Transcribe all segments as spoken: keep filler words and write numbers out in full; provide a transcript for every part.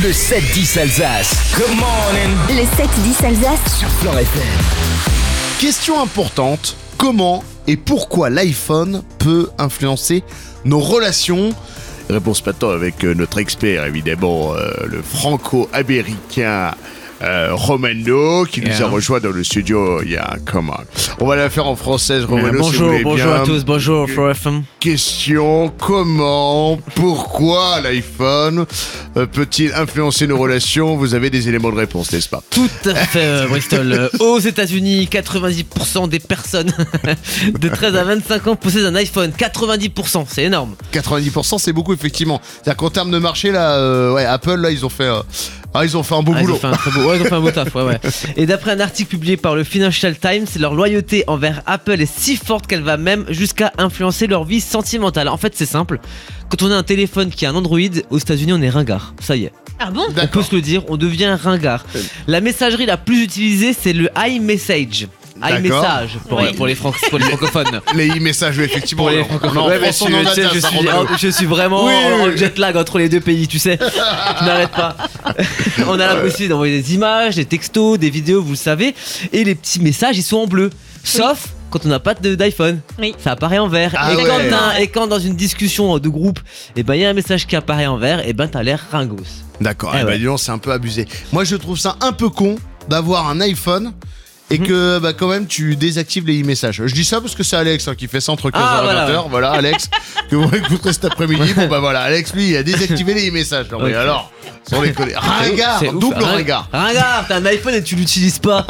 Le sept dix Alsace. Good morning. Le sept dix Alsace Sur Flan F M. Question importante, comment et pourquoi l'iPhone peut influencer nos relations? Réponse maintenant avec euh, notre expert, évidemment, euh, le franco-américain euh, Romano, qui Yeah. nous a rejoint dans le studio il y a comment. On va la faire en française, Romano, si vous bonjour, voulez bonjour bien. à tous, bonjour Flo F M. Question, comment, pourquoi l'iPhone euh, peut-il influencer nos relations? Vous avez des éléments de réponse, n'est-ce pas? Tout à fait, euh, Bristol. Euh, aux États-Unis, quatre-vingt-dix pour cent des personnes de treize à vingt-cinq ans possèdent un iPhone. quatre-vingt-dix pour cent, c'est énorme. quatre-vingt-dix pour cent, c'est beaucoup, effectivement. C'est-à-dire qu'en termes de marché, là, euh, ouais, Apple, là, ils ont fait, euh, ah, ils ont fait un beau Ah, ils, boulot. ont fait un très beau, ouais, ils ont fait un beau taf, ouais, ouais. Et d'après un article publié par le Financial Times, leur loyauté envers Apple est si forte qu'elle va même jusqu'à influencer leur vie sentimentale. En fait, c'est simple. Quand on a un téléphone qui a un Android, aux États-Unis, on est ringard. Ça y est. Ah bon? On peut se le dire, on devient ringard. La messagerie la plus utilisée, c'est le iMessage. D'accord. iMessage pour, Oui. pour, les, franc- pour les francophones. Les e-messages, oui, effectivement. Pour les alors, francophones. on est en Ouais, mais France, tu- on en a tu sais, déjà, je, ça, suis, Romano. je suis vraiment Oui, en, en oui. jet lag entre les deux pays, tu sais. Je n'arrête pas. On a la possibilité d'envoyer des images, des textos, des vidéos, vous le savez. Et les petits messages, ils sont en bleu. Sauf quand on n'a pas de- d'iPhone. Oui. Ça apparaît en vert. Ah et, ouais. quand t'as- et quand dans une discussion de groupe, il ben, y a un message qui apparaît en vert, et ben t'as l'air ringos. D'accord, Eh eh ben, ouais. dis donc, c'est un peu abusé. Moi, je trouve ça un peu con d'avoir un iPhone et Mhm. que bah, quand même tu désactives les e-messages. Je dis ça parce que c'est Alex hein, qui fait ça entre quinze Ah, heures et voilà, vingt heures. Voilà, Alex, que vous écouterez cet après-midi. Bon bah voilà, Alex lui il a désactivé les e-messages. Non, mais Ok. alors, sans déconner. Ringard, C'est ouf. double Ring- ringard. Ringard, t'as un iPhone et tu l'utilises pas.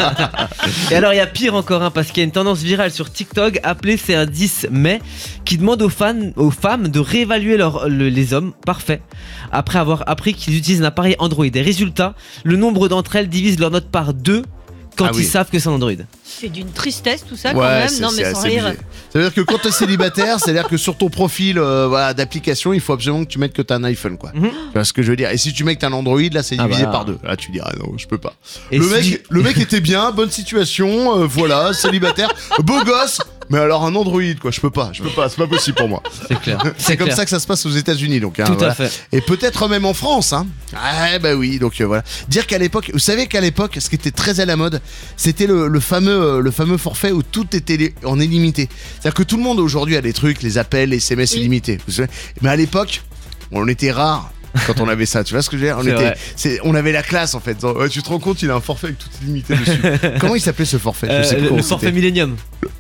Et alors il y a pire encore, hein, parce qu'il y a une tendance virale sur TikTok appelée c'est un dix mai qui demande aux, fans, aux femmes de réévaluer leur, le- les hommes parfaits après avoir appris qu'ils utilisent un appareil Android. Et résultat, le nombre d'entre elles divise leur note par deux quand Ah ils oui. savent que c'est un Android. C'est d'une tristesse tout ça quand Ouais, même. c'est Non c'est mais sans assez rire. abusé. Ça veut dire que quand t'es célibataire, c'est-à-dire que sur ton profil euh, voilà, d'application, il faut absolument que tu mettes que t'as un iPhone, quoi. Mhm. Tu vois ce que je veux dire? Et si tu mets que t'as un Android, là, c'est Ah divisé bah. par deux. Là, tu dis, ah non, je peux pas. Et Le si- mec, le mec était bien, bonne situation, euh, voilà, célibataire, beau gosse, mais alors un Android, quoi, je peux pas, je peux pas, c'est pas possible pour moi. C'est clair. C'est comme clair. ça que ça se passe aux États-Unis, donc. Hein, Tout voilà. à fait. Et peut-être même en France, hein. Ah bah oui, donc euh, voilà. Dire qu'à l'époque, vous savez qu'à l'époque, ce qui était très à la mode, c'était le, le fameux, euh, le fameux forfait où tout était li- en illimité. C'est-à-dire que tout le monde aujourd'hui a des trucs, les appels, les S M S Oui. illimités. Vous savez. Mais à l'époque, on était rares. Quand on avait ça, tu vois ce que je veux dire? On, C'est était, vrai. c'est, on avait la classe en fait. Genre, ouais, tu te rends compte, il a un forfait avec tout illimité dessus. Comment il s'appelait ce forfait? Euh, Je sais plus le, comment le forfait c'était. Millennium.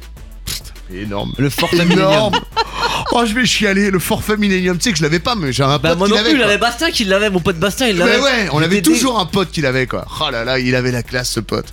Énorme. Le forfait Millennium. Énorme. Oh, je vais chialer. Le forfait Millennium. Tu sais que je l'avais pas, mais j'ai un Bah pote moi qui non l'avait. plus, quoi. j'avais Bastien qui l'avait, mon pote Bastien il l'avait. Mais ouais, on avait J'étais dé- toujours un pote qui l'avait quoi. Oh là là, il avait la classe ce pote.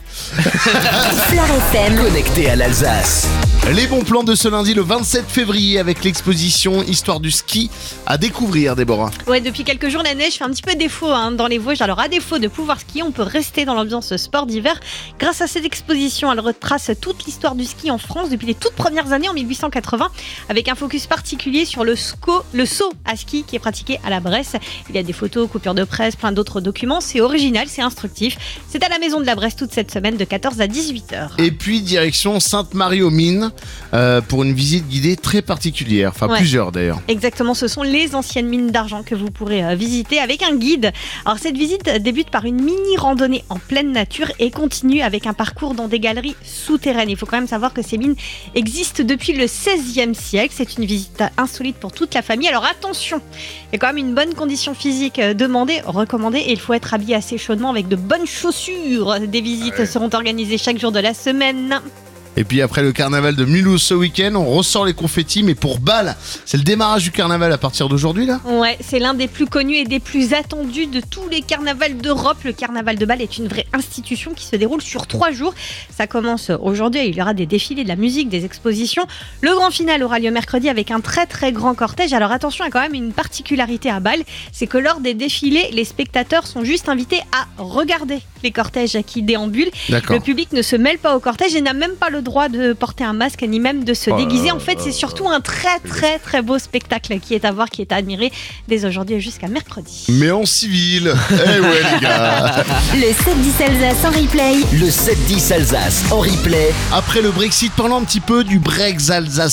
Flan F M. Connecté à l'Alsace. Les bons plans de ce lundi le vingt-sept février avec l'exposition Histoire du ski à découvrir, Déborah. Ouais, depuis quelques jours, la neige fait un petit peu défaut hein, dans les Vosges. Alors, à défaut de pouvoir skier, on peut rester dans l'ambiance sport d'hiver. Grâce à cette exposition, elle retrace toute l'histoire du ski en France depuis les toutes premières années en mille huit cent quatre-vingts, avec un focus particulier sur le, sco, le saut à ski qui est pratiqué à la Bresse. Il y a des photos, coupures de presse, plein d'autres documents. C'est original, c'est instructif. C'est à la Maison de la Bresse toute cette semaine de quatorze à dix-huit heures. Et puis direction Sainte-Marie-aux-Mines euh, pour une visite guidée très particulière. Enfin Ouais. plusieurs d'ailleurs. Exactement, ce sont les anciennes mines d'argent que vous pourrez euh, visiter avec un guide. Alors cette visite débute par une mini randonnée en pleine nature et continue avec un parcours dans des galeries souterraines. Il faut quand même savoir que ces mines existent depuis le seizième siècle. C'est une visite insolite pour toute la famille. Alors attention, il y a quand même une bonne condition physique euh, demandée, recommandée et il faut être habillé assez chaudement avec de bonnes chaussures. Des visites Ouais. seront organisées chaque jour de la semaine. Et puis après le carnaval de Mulhouse ce week-end, on ressort les confettis, mais pour Bâle, c'est le démarrage du carnaval à partir d'aujourd'hui là. Ouais, c'est l'un des plus connus et des plus attendus de tous les carnavals d'Europe. Le carnaval de Bâle est une vraie institution qui se déroule sur trois jours. Ça commence aujourd'hui, il y aura des défilés, de la musique, des expositions. Le grand final aura lieu mercredi avec un très très grand cortège. Alors attention, il y a quand même une particularité à Bâle, c'est que lors des défilés, les spectateurs sont juste invités à regarder les cortèges qui déambulent. D'accord. Le public ne se mêle pas au cortège et n'a même pas le droit de porter un masque ni même de se Oh là déguiser. là En fait, là c'est là surtout un très très très beau spectacle qui est à voir, qui est à admirer dès aujourd'hui jusqu'à mercredi. Mais en civil. Eh ouais les gars. Le sept dix Alsace en replay. Le sept dix Alsace en replay. Après le Brexit, parlons un petit peu du Brex Alsace.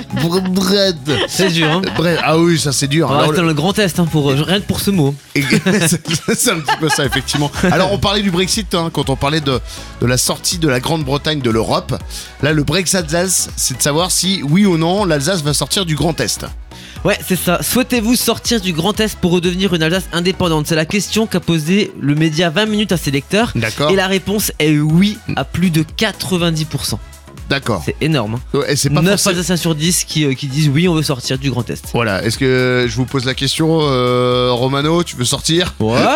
Br- bread. C'est dur, hein. Bread. Ah oui, ça c'est dur. On va Alors, rester dans le grand test, hein, pour, euh, rien que pour ce mot. Et- c'est c'est un petit peu ça, effectivement. Alors, on parlait du Brexit, hein, quand on parlait de, de la sortie de la Grande-Bretagne de l'Europe. Là, le Brexit Alsace, c'est de savoir si, oui ou non, l'Alsace va sortir du Grand Est. Ouais, c'est ça. Souhaitez-vous sortir du Grand Est pour redevenir une Alsace indépendante? C'est la question qu'a posée le média vingt minutes à ses lecteurs. D'accord. Et la réponse est oui à plus de quatre-vingt-dix pour cent. D'accord. C'est énorme. Hein. Ouais, et c'est pas neuf forcément- Alsaciens sur dix qui, euh, qui disent oui, on veut sortir du Grand Est. Voilà, est-ce que je vous pose la question, euh, Romano, tu veux sortir? Ouais. Ouais.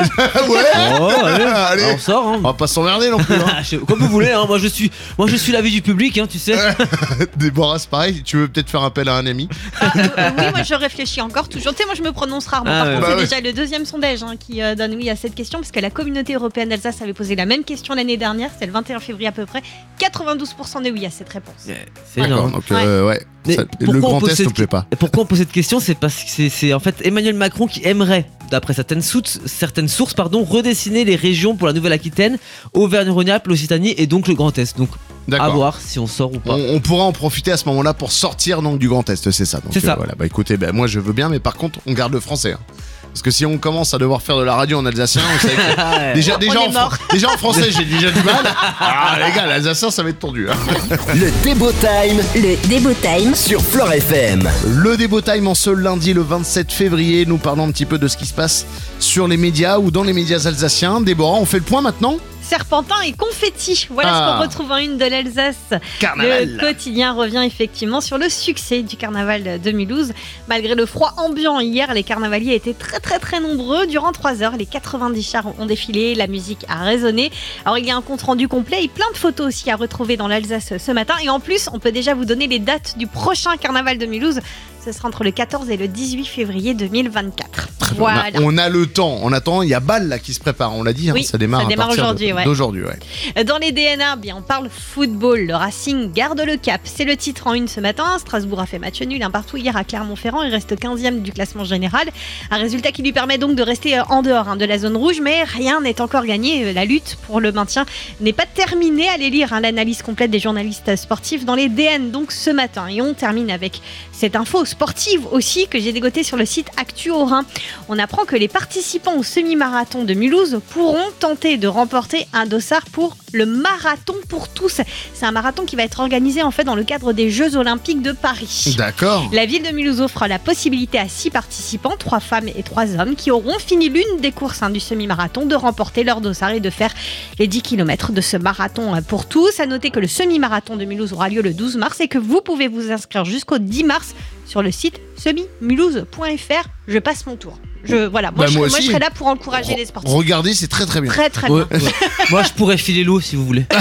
Oh, allez, Allez. on sort. Hein. On va pas s'emmerder non plus. Hein. Ah, je- Comme vous voulez, hein. moi je suis, moi je suis l'avis du public, hein, tu sais. Déborah, c'est pareil, tu veux peut-être faire appel à un ami? Ah, euh, oui, moi je réfléchis encore toujours. Tu sais, moi je me prononce rarement. Ah, Par ouais. contre, Bah c'est ouais. déjà le deuxième sondage hein, qui euh, donne oui à cette question, parce que la communauté européenne d'Alsace avait posé la même question l'année dernière, c'est le vingt et un février à peu près. quatre-vingt-douze pour cent de oui à cette réponse. C'est D'accord, énorme. donc euh, ouais. Mais Ça- pourquoi le on Grand pose Est cette- ne plaît pas. Et pourquoi on pose cette question? C'est parce que c'est, c'est en fait Emmanuel Macron qui aimerait, d'après certaines sources, certaines sources pardon, redessiner les régions pour la Nouvelle-Aquitaine, Auvergne-Rhône-Alpes, l'Occitanie et donc le Grand Est. Donc à D'accord. voir si on sort ou pas. On, on pourra en profiter à ce moment-là pour sortir donc du Grand Est, c'est ça. Donc, C'est ça. Voilà, bah écoutez, bah, moi je veux bien, mais par contre, on garde le français. Hein. Parce que si on commence à devoir faire de la radio en alsacien, on sait que Ah ouais. déjà, On déjà, est en, mort. fran- déjà en français, j'ai déjà du mal. Ah les gars, l'alsacien, ça va être tendu. Hein. Le Débo Time Le Débo Time sur Fleure F M. Le Débo Time en ce lundi le vingt-sept février, nous parlons un petit peu de ce qui se passe sur les médias ou dans les médias alsaciens. Déborah, on fait le point maintenant? Serpentin et confetti, voilà Ah. ce qu'on retrouve en une de l'Alsace. Carnaval. Le quotidien revient effectivement sur le succès du carnaval de Mulhouse. Malgré le froid ambiant hier, les carnavaliers étaient très très très nombreux. Durant trois heures, les quatre-vingt-dix chars ont défilé, la musique a résonné. Alors il y a un compte rendu complet et plein de photos aussi à retrouver dans l'Alsace ce matin. Et en plus, on peut déjà vous donner les dates du prochain carnaval de Mulhouse. Ce sera entre le quatorze et le dix-huit février deux mille vingt-quatre. On, Voilà. a, on a le temps. On attend. Il y a Bâle là qui se prépare. On l'a dit. Hein, Oui, ça démarre. ça à démarre partir aujourd'hui, de- ouais. D'aujourd'hui, ouais. Dans les D N A, bien, on parle football. Le Racing garde le cap. C'est le titre en une ce matin. Strasbourg a fait match nul un partout hier à Clermont-Ferrand. Il reste quinzième du classement général. Un résultat qui lui permet donc de rester en dehors hein, de la zone rouge. Mais rien n'est encore gagné. La lutte pour le maintien n'est pas terminée. Allez lire hein, l'analyse complète des journalistes sportifs dans les D N donc ce matin. Et on termine avec cette info sportive aussi que j'ai dégotée sur le site Actu Haut-Rhin. On apprend que les participants au semi-marathon de Mulhouse pourront tenter de remporter un dossard pour le marathon pour tous. C'est un marathon qui va être organisé en fait dans le cadre des Jeux Olympiques de Paris. D'accord. La ville de Mulhouse offre la possibilité à six participants, trois femmes et trois hommes, qui auront fini l'une des courses hein, du semi-marathon, de remporter leur dossard et de faire les dix kilomètres de ce marathon hein, pour tous. À noter que le semi-marathon de Mulhouse aura lieu le douze mars et que vous pouvez vous inscrire jusqu'au dix mars sur le site semi mulhouse point f r. Je passe mon tour. Je, voilà, moi, Bah, je, moi moi, je aussi. serai là pour encourager Re- les sportifs. Regardez, c'est très très bien. Très très Ouais, bien. ouais. Moi je pourrais filer l'eau si vous voulez.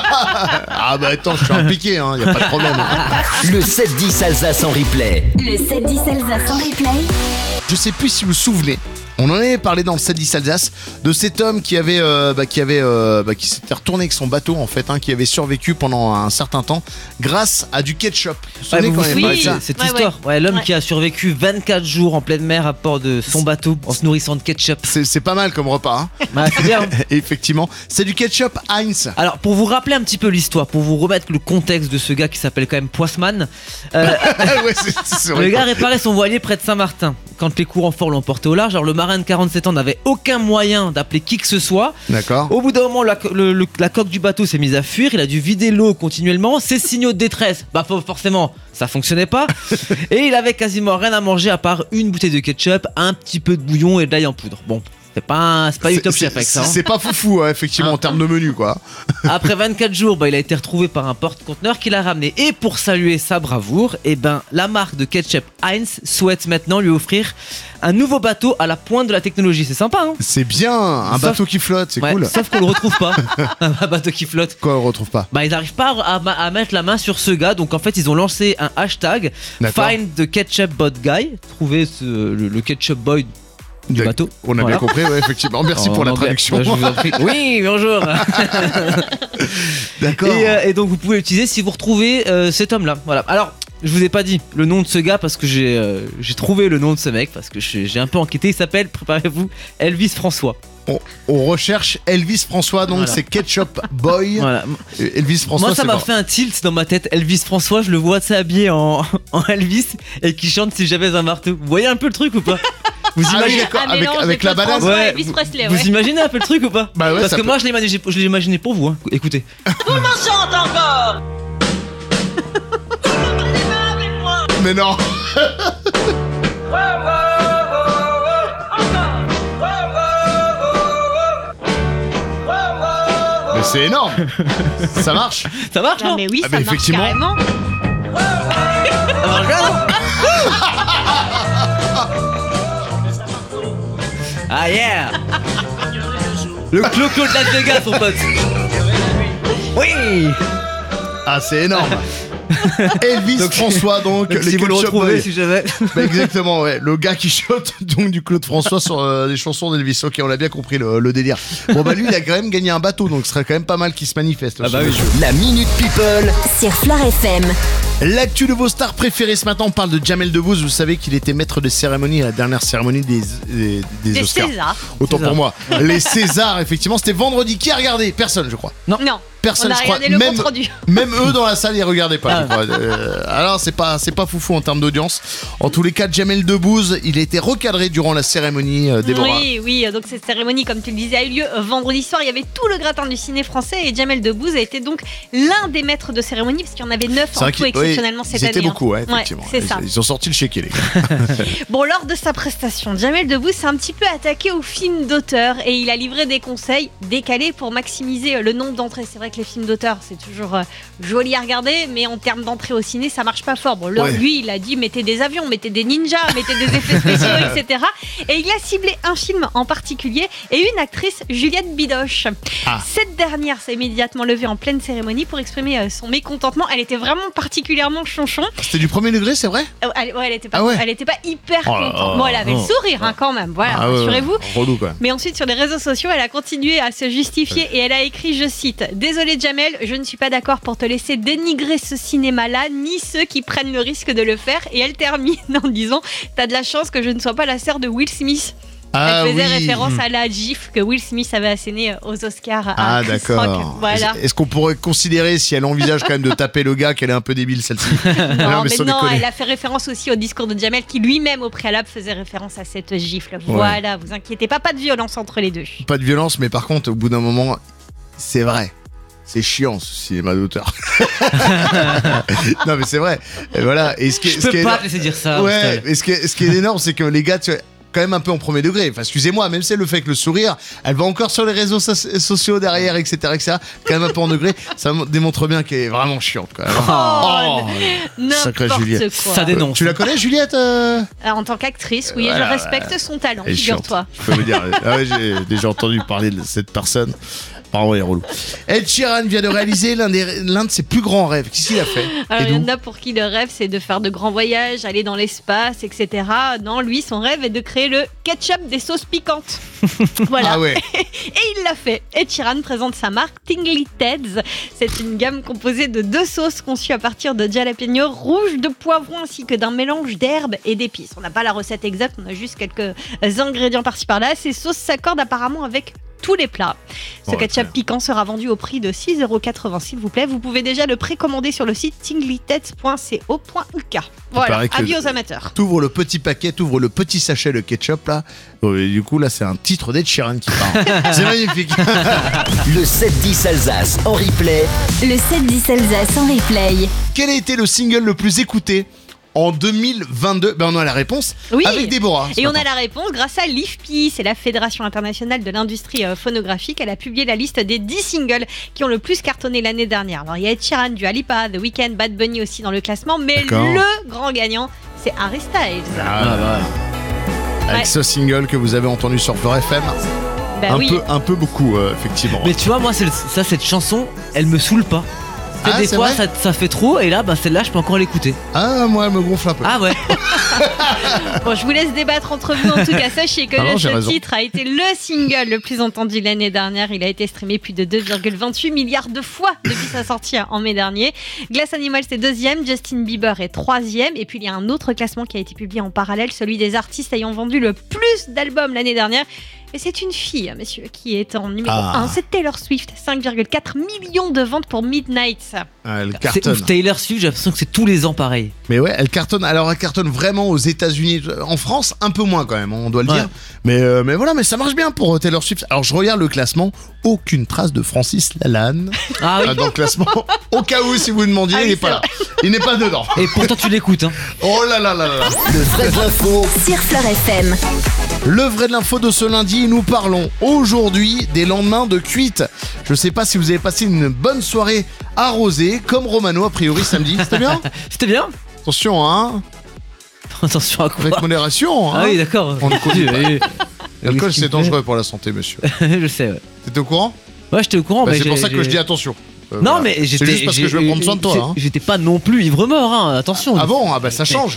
Ah bah attends, je suis impliqué, hein, y a pas de problème. Le sept dix Alsace en replay. Le sept dix Alsace en replay. Je sais plus si vous vous souvenez. On en avait parlé dans le sept dix Alsace de cet homme qui avait, euh, bah, qui avait, euh, bah, qui s'était retourné avec son bateau en fait, hein, qui avait survécu pendant un certain temps grâce à du ketchup. Vous vous Ouais, souvenez vous quand vous même souvenez pas de de ça cette Ouais, histoire ouais, l'homme Ouais. qui a survécu vingt-quatre jours en pleine mer à bord de son bateau en se nourrissant de ketchup. C'est c'est pas mal comme repas. Hein. Ouais, c'est bien. Et effectivement, c'est du ketchup Heinz. Alors pour vous rappeler un petit peu l'histoire, pour vous remettre le contexte de ce gars qui s'appelle quand même Poisman, euh, Ouais, c'est- c'est le vrai. gars réparait son voilier près de Saint-Martin quand les courants forts l'ont porté au large. Alors le marin de quarante-sept ans n'avait aucun moyen d'appeler qui que ce soit. D'accord. Au bout d'un moment, la, co- le- le- la coque du bateau s'est mise à fuir, il a dû vider l'eau continuellement. Ses signaux de détresse, bah for- forcément, ça fonctionnait pas. Et il avait quasiment rien à manger à part une bouteille de ketchup, un petit peu de bouillon et de l'ail en poudre. Bon, c'est pas, c'est pas du C'est- top c'est- chef avec ça. hein. C'est pas foufou, hein, effectivement, en termes de menu, quoi. Après vingt-quatre jours, bah, il a été retrouvé par un porte-conteneur qui l'a ramené. Et pour saluer sa bravoure, eh ben, la marque de ketchup Heinz souhaite maintenant lui offrir un nouveau bateau à la pointe de la technologie. C'est sympa, hein? C'est bien, un Sauf- bateau qui flotte, c'est Ouais, cool. Sauf qu'on le retrouve pas. Un bateau qui flotte. Quoi, on retrouve pas? Bah ils n'arrivent pas à, à- à mettre la main sur ce gars, donc en fait ils ont lancé un hashtag D'accord. Find the Ketchup Bot Guy, trouver ce- le, le ketchup boy du D'ac- bateau. On a Voilà. bien compris, ouais, effectivement. Merci En pour la anglais. traduction. Bah, je vous en prie. Oui, bonjour. D'accord. Et, euh, et donc vous pouvez l'utiliser si vous retrouvez euh, cet homme-là. Voilà. Alors je vous ai pas dit le nom de ce gars parce que j'ai euh, j'ai trouvé le nom de ce mec parce que j'ai j'ai un peu enquêté. Il s'appelle, préparez-vous, Elvis François. On, on recherche Elvis François, donc Voilà. c'est Ketchup Boy. Voilà. Euh, Elvis François, Moi, ça c'est m'a mort. fait un tilt dans ma tête. Elvis François, je le vois s'habiller en, en Elvis et qui chante Si j'avais un marteau. Vous voyez un peu le truc ou pas? Vous Ah oui, imaginez d'accord, Un avec, mélange avec de la Claude banane. François et Ouais, Elvis vous- Presley, Vous ouais. imaginez un peu le truc ou pas? Bah ouais, Parce ça que peut- moi, je l'ai imaginé, je l'ai imaginé pour vous. Hein. Écoutez. Mais non. Mais c'est énorme. Ça marche. Ça marche, Ah, non? mais oui, Ah, ça bah, marche effectivement. carrément. Ça marche bien, non? Ah yeah! Le clo-clo de Las Vegas, mon pote! Oui! Ah, c'est énorme. Elvis Donc, François, donc, Donc, le si vous le Ketchup retrouvez, Boy. si jamais. Bah, exactement, ouais. Le gars qui chante donc du Claude François sur euh, les chansons d'Elvis. Ok, on a bien compris le, le délire. Bon, bah lui, il a quand même gagné un bateau, donc ce serait quand même pas mal qu'il se manifeste. Ah bah ce oui. monsieur. La Minute People. Sur Flair F M. L'actu de vos stars préférées ce matin, on parle de Jamel Debbouze. Vous savez qu'il était maître de cérémonie à la dernière cérémonie des, des, des Des Oscars. Césars. Autant César. pour moi. Les Césars, effectivement, c'était vendredi. Qui a regardé? Personne, je crois. Non, Personne, on a je crois. regardé le Même, compte rendu. même eux dans la salle, ils regardaient pas. Ah. je crois. Euh, alors, c'est pas, c'est pas foufou en termes d'audience. En tous les cas, Jamel Debbouze, il a été recadré durant la cérémonie. Euh, Déborah. Oui, oui, donc cette cérémonie, comme tu le disais, a eu lieu vendredi soir. Il y avait tout le gratin du ciné français et Jamel Debbouze a été donc l'un des maîtres de cérémonie, parce qu'il y en avait neuf C'est en vrai tout qu'ils- exceptionnellement oui, cette ils année. étaient hein. beaucoup, ouais, effectivement. c'est ça. Ils, ils ont sorti le chéquier, les gars. Bon, lors de sa prestation, Jamel Debbouze s'est un petit peu attaqué aux films d'auteur et il a livré des conseils décalés pour maximiser le nombre d'entrées. C'est vrai que les films d'auteur, c'est toujours euh, joli à regarder, mais en termes d'entrée au ciné, ça marche pas fort. Bon, là, Ouais. lui, il a dit mettez des avions, mettez des ninjas, mettez des effets spéciaux, et cetera. Et il a ciblé un film en particulier et une actrice, Juliette Bidoche. Ah. Cette dernière s'est immédiatement levée en pleine cérémonie pour exprimer euh, son mécontentement. Elle était vraiment particulièrement chonchon. C'était du premier degré, c'est vrai? Euh, Elle, ouais, elle était pas, Ah ouais. elle était pas hyper Oh là contente. là. Bon, elle avait Oh. le sourire hein, quand même. Voilà, Ah ouais, rassurez-vous. ouais. Relou, quoi. Mais ensuite, sur les réseaux sociaux, elle a continué à se justifier et elle a écrit, je cite, « Désolée Jamel, je ne suis pas d'accord pour te laisser dénigrer ce cinéma-là, ni ceux qui prennent le risque de le faire. » Et elle termine en disant, « T'as de la chance que je ne sois pas la sœur de Will Smith. » Ah Elle faisait oui. référence à la gifle que Will Smith avait assénée aux Oscars à Ah Chris d'accord. Rock. Voilà. Est-ce qu'on pourrait considérer, si elle envisage quand même de taper le gars, qu'elle est un peu débile celle-ci? Non, Non, mais mais sans non, déconner. elle a fait référence aussi au discours de Jamel qui lui-même au préalable faisait référence à cette gifle. Voilà, vous inquiétez pas, pas de violence entre les deux. Pas de violence, mais par contre, au bout d'un moment, c'est vrai. C'est chiant ce cinéma d'auteur. Non mais c'est vrai. Et voilà. Et ce qui, est- Je ce qui peux est pas énorme- te laisser dire ça. Ouais. Hostel. Et ce qui, est, ce qui est énorme, c'est que les gars, tu vois, quand même un peu en premier degré. Enfin, excusez-moi, même si elle le fait avec le sourire, elle va encore sur les réseaux so- sociaux derrière, et cetera, et cetera. Quand même un peu en degré. Ça m- démontre bien qu'elle est vraiment chiante, quand même. Oh, Sacrée N'importe Juliette. quoi. Ça dénonce. Tu la connais, Juliette euh En tant qu'actrice, oui, Voilà, je respecte son talent, Elle est chiante, figure-toi. je peux vous dire. Ah ouais, j'ai déjà entendu parler de cette personne. Pardon, elle est relou. Ed Sheeran vient de réaliser l'un, des, l'un de ses plus grands rêves. Qu'est-ce qu'il a fait? Alors, Et il y d'où en a pour qui le rêve, c'est de faire de grands voyages, aller dans l'espace, et cetera. Non, lui, son rêve est de créer le ketchup des sauces piquantes. Voilà. Ah ouais. Et il l'a fait. Ed Sheeran présente sa marque Tingly Teds. C'est une gamme composée de deux sauces conçues à partir de jalapeno rouge, de poivron ainsi que d'un mélange d'herbes et d'épices. On n'a pas la recette exacte, on a juste quelques ingrédients par-ci par-là. Ces sauces s'accordent apparemment avec tous les plats. Ce Ouais, ketchup très bien. piquant sera vendu au prix de six euros quatre-vingts s'il vous plaît. Vous pouvez déjà le précommander sur le site tinglyteds point co point u k. Voilà, paraît que- avis aux amateurs. T'ouvres le petit paquet, t'ouvres le petit sachet de ketchup là. Oh, et du coup là c'est un titre d'Ed Sheeran qui parle. C'est magnifique. Le sept dix Alsace en replay. Le sept dix Alsace en replay. Quel a été le single le plus écouté en deux mille vingt-deux? Ben on a la réponse Oui. avec Déborah. ce Et on matin. a la réponse grâce à l'I F P I, c'est la Fédération internationale de l'industrie euh, phonographique. Elle a publié la liste des dix singles qui ont le plus cartonné l'année dernière. Alors il y a Ed Sheeran, Dua Lipa, The Weeknd, Bad Bunny aussi dans le classement, mais D'accord. le grand gagnant, c'est Harry Styles. Ah, Ah, bah, avec Ouais. ce single que vous avez entendu sur Flair F M. Bah un oui. peu, un peu beaucoup euh, effectivement. Mais tu vois, moi, c'est le- ça, cette chanson, elle me saoule pas. Ah, des c'est fois, vrai ça, ça fait trop, et là, bah, celle-là, je peux encore l'écouter. Ah, moi, elle me gonfle un peu. Ah ouais. Bon, je vous laisse débattre entre vous. En tout cas, sachez que Ah non, j'ai ce raison. titre a été le single le plus entendu l'année dernière. Il a été streamé plus de deux virgule vingt-huit milliards de fois depuis sa sortie en mai dernier. Glass Animal, c'est deuxième. Justin Bieber est troisième. Et puis, il y a un autre classement qui a été publié en parallèle, celui des artistes ayant vendu le plus d'albums l'année dernière. Et c'est une fille, messieurs, qui est en numéro Ah. un. C'est Taylor Swift, cinq virgule quatre millions de ventes pour Midnight. Ah, elle C'est cartonne. ouf, Taylor Swift, j'ai l'impression que c'est tous les ans pareil. Mais ouais, elle cartonne. Alors, elle cartonne vraiment aux États-Unis. En France, un peu moins quand même, on doit le Ouais. dire. Mais, euh, mais voilà, mais ça marche bien pour euh, Taylor Swift. Alors, je regarde le classement. Aucune trace de Francis Lalanne Ah oui. euh, dans le classement. Au cas où, si vous demandiez, Ah il oui, n'est pas c'est là. Il n'est pas dedans. Et pourtant, tu l'écoutes, hein. Oh là là là là là. Le vrai de l'info Sur Fleur F M. Le vrai de l'info de ce lundi, nous parlons aujourd'hui des lendemains de cuite. Je sais pas si vous avez passé une bonne soirée arrosée, comme Romano a priori samedi. C'était bien. C'était bien. Attention, hein. Attention à quoi. Avec modération, hein. Ah oui, d'accord. On ne connaît pas. Oui, oui. L'alcool, Oui, c'est dangereux pour la santé, monsieur. Je sais, ouais. T'étais au courant? Ouais, j'étais au courant. Bah, mais C'est pour j'ai- ça que j'ai- je dis attention. Euh, Non, voilà. mais j'étais. C'est juste parce que j'ai- je veux prendre soin de toi. Hein. J'étais pas non plus ivre-mort, hein. Attention. Ah bon? Ah bah ça change.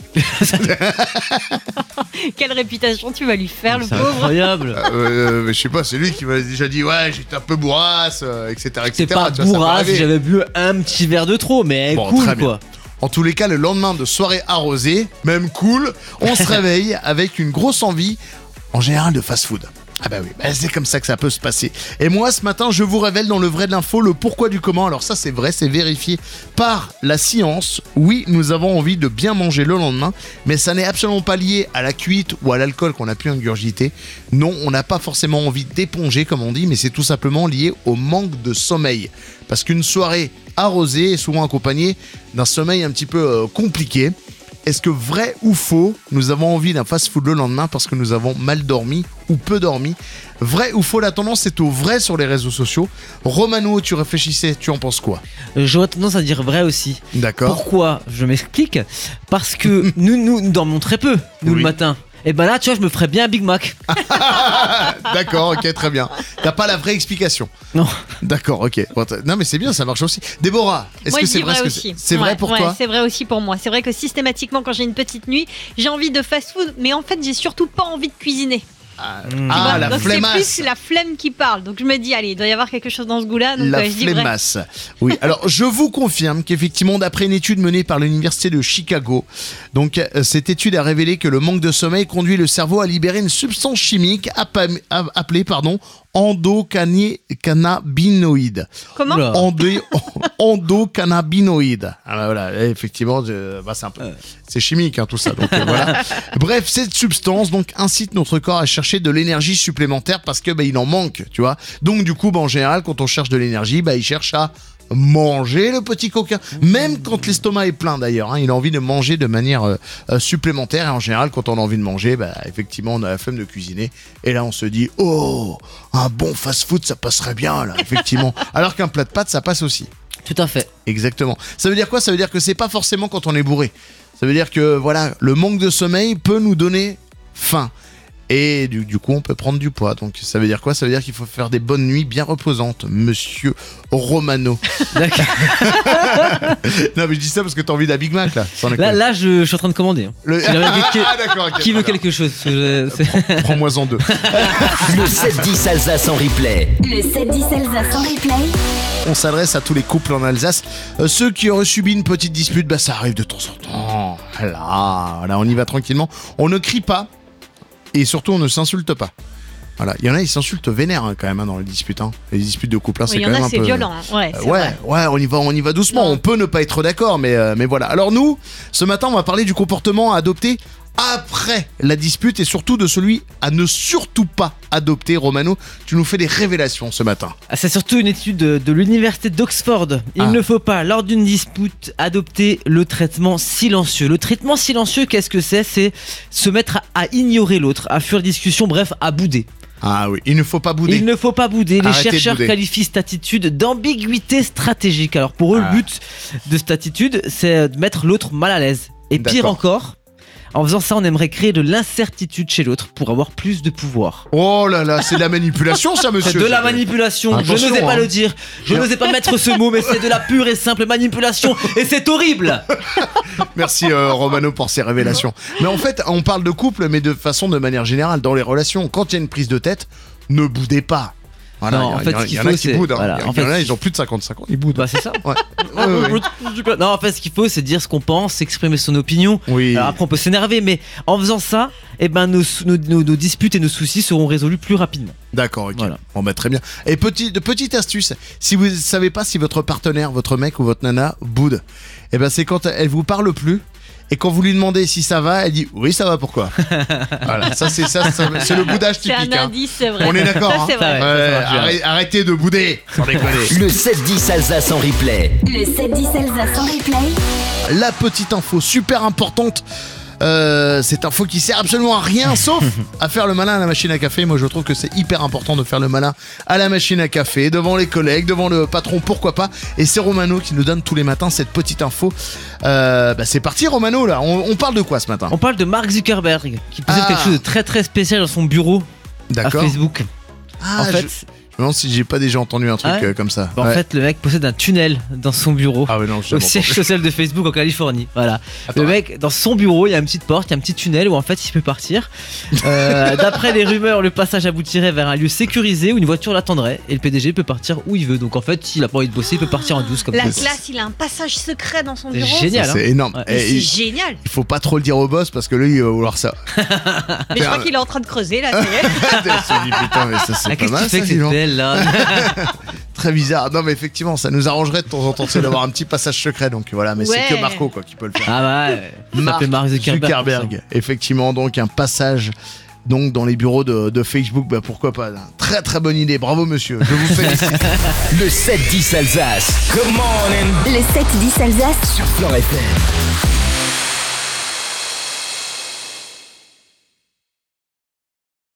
Quelle réputation tu vas lui faire, le C'est pauvre. incroyable. Euh, mais je sais pas, c'est lui qui m'a déjà dit ouais, j'étais un peu bourrasse, euh, et cetera, et cetera. C'est pas Tu vois, ça peut bourrasse, arriver. j'avais bu un petit verre de trop, mais Bon, cool très bien. quoi. En tous les cas, le lendemain de soirée arrosée, même cool, on se réveille avec une grosse envie, en général, de fast-food. Ah bah oui, bah c'est comme ça que ça peut se passer. Et moi, ce matin, je vous révèle dans le vrai de l'info le pourquoi du comment. Alors ça, c'est vrai, c'est vérifié par la science. Oui, nous avons envie de bien manger le lendemain, mais ça n'est absolument pas lié à la cuite ou à l'alcool qu'on a pu ingurgiter. Non, on n'a pas forcément envie d'éponger, comme on dit, mais c'est tout simplement lié au manque de sommeil. Parce qu'une soirée arrosée est souvent accompagnée d'un sommeil un petit peu euh, compliqué. Est-ce que vrai ou faux, nous avons envie d'un fast-food le lendemain parce que nous avons mal dormi ou peu dormi? Vrai ou faux, la tendance est au vrai sur les réseaux sociaux. Romano, tu réfléchissais, tu en penses quoi? Euh, J'aurais tendance à dire vrai aussi. D'accord. Pourquoi? Je m'explique. Parce que nous, nous, nous dormons très peu, nous, Oui. le matin. Et ben là, tu vois, je me ferais bien un Big Mac. D'accord, ok, très bien. T'as pas la vraie explication? Non. D'accord, ok. Bon, t'as- non mais c'est bien, ça marche aussi. Déborah, est-ce Moi, que je c'est dis vrai, ce que aussi. c'est c'est vrai Ouais, pour ouais, toi? C'est vrai aussi pour moi. C'est vrai que systématiquement, quand j'ai une petite nuit, j'ai envie de fast-food, mais en fait, j'ai surtout pas envie de cuisiner. Ah, Mm. ah, Voilà. la donc c'est flemmasse. plus la flemme qui parle. Donc je me dis, allez, il doit y avoir quelque chose dans ce goût-là. Donc La euh, je dis vrai. flemmasse. Oui, alors je vous confirme qu'effectivement, d'après une étude menée par l'université de Chicago, donc euh, cette étude a révélé que le manque de sommeil conduit le cerveau à libérer une substance chimique appa- a- appelée pardon endocannabinoïde. Comment Oula. Endé- endocannabinoïde. Ah bah voilà, effectivement, je- bah c'est un peu, c'est chimique hein, tout ça. Donc euh, voilà. Bref, cette substance donc incite notre corps à chercher de l'énergie supplémentaire parce que bah, il en manque, tu vois. Donc du coup, bah, en général, quand on cherche de l'énergie, bah il cherche à manger le petit coquin, même quand l'estomac est plein d'ailleurs, hein, il a envie de manger de manière euh, euh, supplémentaire et en général quand on a envie de manger, bah, effectivement on a la flemme de cuisiner et là on se dit oh un bon fast-food ça passerait bien là effectivement, alors qu'un plat de pâtes ça passe aussi. Tout à fait. Exactement. Ça veut dire quoi? Ça veut dire que c'est pas forcément quand on est bourré. Ça veut dire que voilà, le manque de sommeil peut nous donner faim. Et du, du coup, on peut prendre du poids. Donc, ça veut dire quoi? Ça veut dire qu'il faut faire des bonnes nuits bien reposantes, monsieur Romano. D'accord. Non, mais je dis ça parce que t'as envie d'un Big Mac, là. Sans Là, déconner. là je, je suis en train de commander. hein. Le- Si jamais quelqu'un- Ah, d'accord, ok, Qui veut très bien. quelque chose? Parce que je- c'est- Prends-moi en deux. Le sept dix Alsace en replay. Le sept dix Alsace en replay. On s'adresse à tous les couples en Alsace. Euh, ceux qui auraient subi une petite dispute, bah, ça arrive de temps en temps. Voilà, voilà, on y va tranquillement. On ne crie pas. Et surtout, on ne s'insulte pas. Voilà, il y en a, ils s'insultent vénère hein, quand même hein, dans les disputes. Hein. Les disputes de couple, hein, Oui, c'est il y quand en même a, un c'est peu. violent. hein. Ouais, Euh, c'est ouais, vrai. ouais, on y va, on y va doucement. Non. On peut ne pas être d'accord, mais, euh, mais voilà. Alors nous, ce matin, on va parler du comportement à adopter après la dispute et surtout de celui à ne surtout pas adopter. Romano, tu nous fais des révélations ce matin. Ah, c'est surtout une étude de, de l'université d'Oxford. Il Ah. ne faut pas, lors d'une dispute, adopter le traitement silencieux. Le traitement silencieux, qu'est-ce que c'est? C'est se mettre à, à ignorer l'autre, à fuir discussion, bref, à bouder. Ah oui, il ne faut pas bouder. Il ne faut pas bouder. Les Arrêtez de chercheurs bouder. qualifient cette attitude d'ambiguïté stratégique. Alors pour eux, Ah. le but de cette attitude, c'est de mettre l'autre mal à l'aise. Et pire D'accord. encore, En faisant ça, on aimerait créer de l'incertitude chez l'autre pour avoir plus de pouvoir. Oh là là, c'est de la manipulation ça, monsieur. C'est de la C'est- manipulation, je Attention, n'osais pas hein. le dire, je n'osais pas mettre ce mot, mais c'est de la pure et simple manipulation et c'est horrible. Merci euh, Romano pour ces révélations. Mais en fait, on parle de couple, mais de façon, de manière générale, dans les relations, quand il y a une prise de tête, ne boudez pas. Voilà, Non, il y a- en fait, il y, a- ce il qu'il y en a faut, qui c'est- boudent. hein. voilà, Il y a- en il y en a, fait, ils ont plus de cinquante-cinq ans, ils boudent. Bah c'est ça. Ouais. Ouais, ouais, ouais. Non, en fait, ce qu'il faut, c'est dire ce qu'on pense, exprimer son opinion. Oui. Alors après, on peut s'énerver, mais en faisant ça, eh ben, nos, sou- nos, nos- nos disputes et nos soucis seront résolus plus rapidement. D'accord, ok. Voilà. Bon bah très bien. Et petit, de petite astuce, si vous savez pas si votre partenaire, votre mec ou votre nana boude, eh ben c'est quand elle vous parle plus. Et quand vous lui demandez si ça va, elle dit oui ça va, pourquoi. Voilà, ça c'est ça, ça- c'est le boudage C'est un typique. hein. indice, c'est vrai. On est d'accord. Ça, hein. c'est vrai. Ça, ouais. Ouais, marche bien. arrête- arrêtez de bouder, sans déconner. Le sept dix Alsace en replay. Le sept dix Alsace en replay. La petite info super importante. Euh, cette info qui sert absolument à rien sauf à faire le malin à la machine à café. Moi je trouve que c'est hyper important de faire le malin à la machine à café, devant les collègues, devant le patron, pourquoi pas. Et c'est Romano qui nous donne tous les matins cette petite info. Euh, bah c'est parti Romano là, on, on parle de quoi ce matin? On parle de Mark Zuckerberg qui possède Ah. quelque chose de très très spécial dans son bureau à D'accord. Facebook. Ah, en fait, je... je me demande si j'ai pas déjà entendu un truc Ah ouais euh, comme ça. bah, en Ouais. fait, le mec possède un tunnel dans son bureau. Ah ouais non, je Au l'ai siège entendu. social de Facebook en Californie. Voilà. Attends, le mec, dans son bureau, il y a une petite porte, il y a un petit tunnel où en fait il peut partir. Euh, D'après les rumeurs, le passage aboutirait vers un lieu sécurisé où une voiture l'attendrait et le P D G peut partir où il veut. Donc en fait, s'il a pas envie de bosser, il peut partir en douce comme La ça. classe, il a un passage secret dans son C'est bureau. génial. c'est énorme. Ouais. Mais Et c'est il, génial. il faut pas trop le dire au boss parce que lui il va vouloir ça. Mais je crois qu'il est en train de creuser là. ça y est. Je me dis, putain mais ça c'est Ah, pas qu'est-ce mal que tu fais ça, que dis cette donc. belle là Très bizarre. Non mais effectivement, ça nous arrangerait de temps en temps tu sais, d'avoir un petit passage secret. Donc voilà, mais Ouais. c'est que Marco quoi qui peut le faire. Ah bah ouais. Il Mark s'appelle Mark Zuckerberg. Zuckerberg. Effectivement, donc un passage donc dans les bureaux de, de Facebook, bah pourquoi pas. Très très bonne idée. Bravo monsieur. Je vous félicite. Le sept dix Alsace. Good morning. Le sept dix Alsace. Sur Flan F M.